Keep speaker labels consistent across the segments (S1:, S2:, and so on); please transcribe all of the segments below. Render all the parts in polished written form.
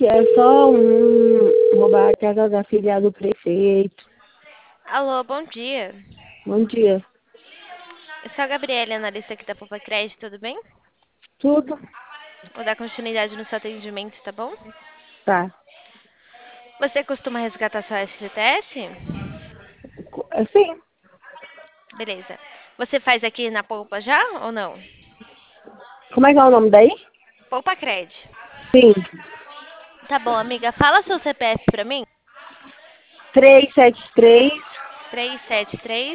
S1: É só roubar a casa da filha do prefeito.
S2: Alô, bom dia.
S1: Bom dia.
S2: Eu sou a Gabriela, analista aqui da Poupa Crédito, tudo bem?
S1: Tudo?
S2: Vou dar continuidade no seu atendimento, tá bom?
S1: Tá.
S2: Você costuma resgatar sua FGTS?
S1: Sim.
S2: Beleza. Você faz aqui na Poupa já ou não?
S1: Como é que é o nome daí?
S2: Poupa Crédito.
S1: Sim.
S2: Tá bom, amiga. Fala seu CPF pra mim.
S1: 373
S2: 373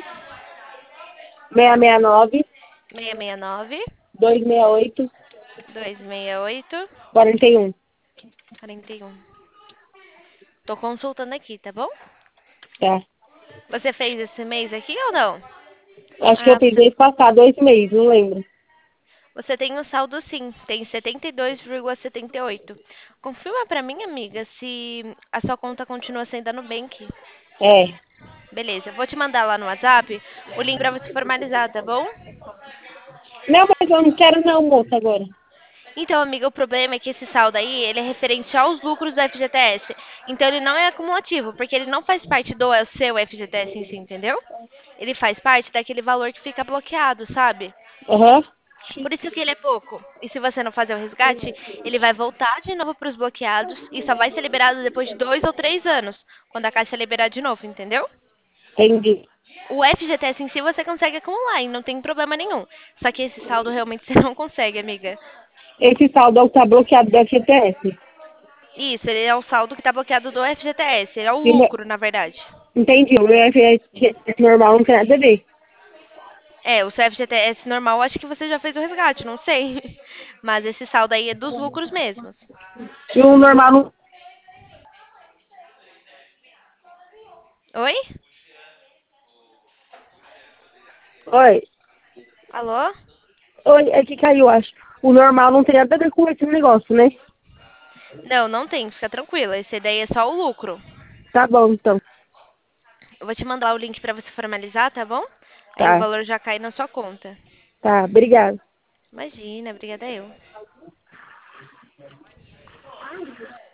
S1: 669
S2: 669
S1: 268
S2: 268
S1: 41.
S2: 41. Tô consultando aqui, tá bom?
S1: Tá.
S2: Você fez esse mês aqui ou não?
S1: Acho que eu
S2: Ah,
S1: fiz mês passado, 2 meses, não lembro.
S2: você tem um saldo sim, tem 72,78. Confirma pra mim, amiga, se a sua conta continua sendo da Nubank.
S1: É.
S2: Beleza, eu vou te mandar lá no WhatsApp o link pra você formalizar, tá bom?
S1: Não, mas eu não quero não, moça, agora.
S2: Então, amiga, o problema é que esse saldo aí, ele é referente aos lucros do FGTS. Então, ele não é acumulativo, porque ele não faz parte do seu FGTS em si, entendeu? Ele faz parte daquele valor que fica bloqueado, sabe?
S1: Aham.
S2: Por isso que ele é pouco. E se você não fazer o resgate, ele vai voltar de novo para os bloqueados e só vai ser liberado depois de 2 ou 3 anos, quando a Caixa liberar de novo, entendeu?
S1: Entendi.
S2: O FGTS em si você consegue acumular e não tem problema nenhum. Só que esse saldo realmente você não consegue, amiga.
S1: Esse saldo é o que tá bloqueado do FGTS.
S2: Isso, ele é o saldo que está bloqueado do FGTS. Ele é o
S1: E
S2: lucro, na verdade.
S1: entendi. O meu FGTS normal não tem nada a ver.
S2: É, o seu FGTS normal, acho que você já fez o resgate, não sei. Mas esse saldo aí é dos lucros mesmos.
S1: E o normal não.
S2: Oi?
S1: Oi.
S2: Alô?
S1: Oi, é que caiu, acho. O normal não tem nada a ver com esse negócio, né?
S2: Não, não tem, fica tranquila. Esse daí é só o lucro.
S1: Tá bom, então.
S2: Eu vou te mandar o link para você formalizar, tá bom? Aí o
S1: Tá.
S2: valor já cai na sua conta.
S1: Tá, obrigada.
S2: Imagina, obrigada eu.